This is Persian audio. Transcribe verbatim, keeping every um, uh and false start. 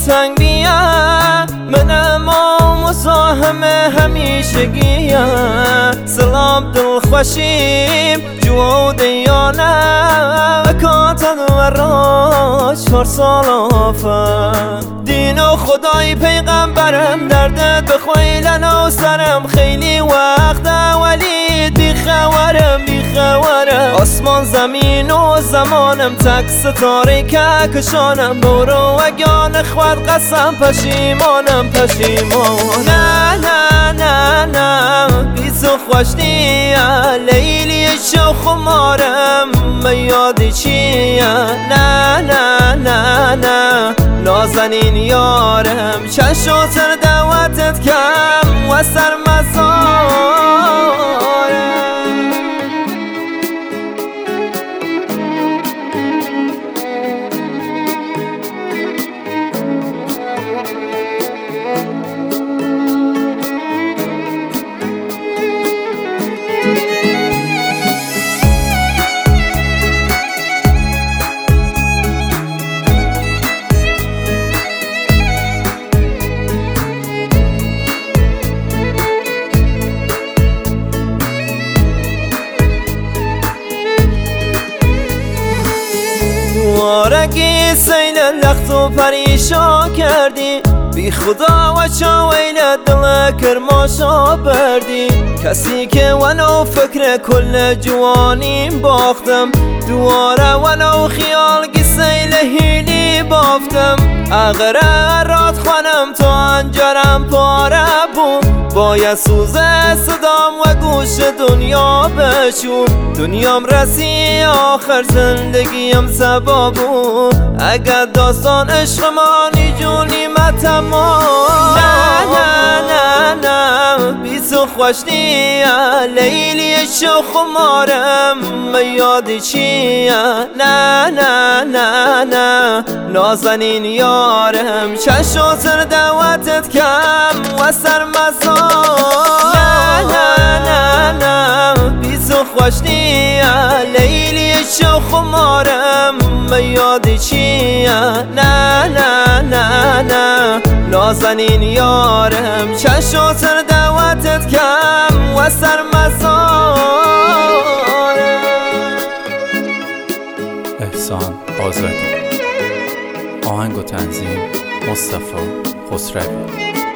تنگ بیا منم و مزاحم همیشگیم سلام دل خوشیم جو دیانه کاتن و را چهار سال آفر دین و خدای پیغمبرم دردت بخویلن و سرم خیلی وقت ولی بی خبرم بی خبرم آسمان زمین و زمانم تک ستاره که کشانم برو اگان خود قسم پشیمانم پشیمان نه نه نه نه بیز خوش نیا لیلی شو خمارم میادی چیه نه نه نه نه نازنین یارم چشو تر دواتت کم و سر مزارم وارگی سیل لخت و پریشان کردی بی خدا و چاویل دل کرماشا بردی کسی که ولو فکر کل جوانیم باختم دواره ولو خیال گی سیل هیلی بافتم اغره رات خانم تو انجرم پاره بود باید سوزه صدام و گوش دنیا بشون دنیام رسی آخر زندگیم سبابون اگر داستان عشق مانی جونی متمام نه نه نه نه بیسو خوش نیا لیلی شو خمارم میادی چیه نه نه نه نه نازنین یارم چشو تر دواتت کم و سر مزار نه نه نه نه بیسو خوش نیا لیلی شو خمارم میادی چیه نه نه نه نه نازنین یارم چشو تر دواتت کم و سر مزارم احسان آزادی آهنگ و تنظیم مصطفی خسروی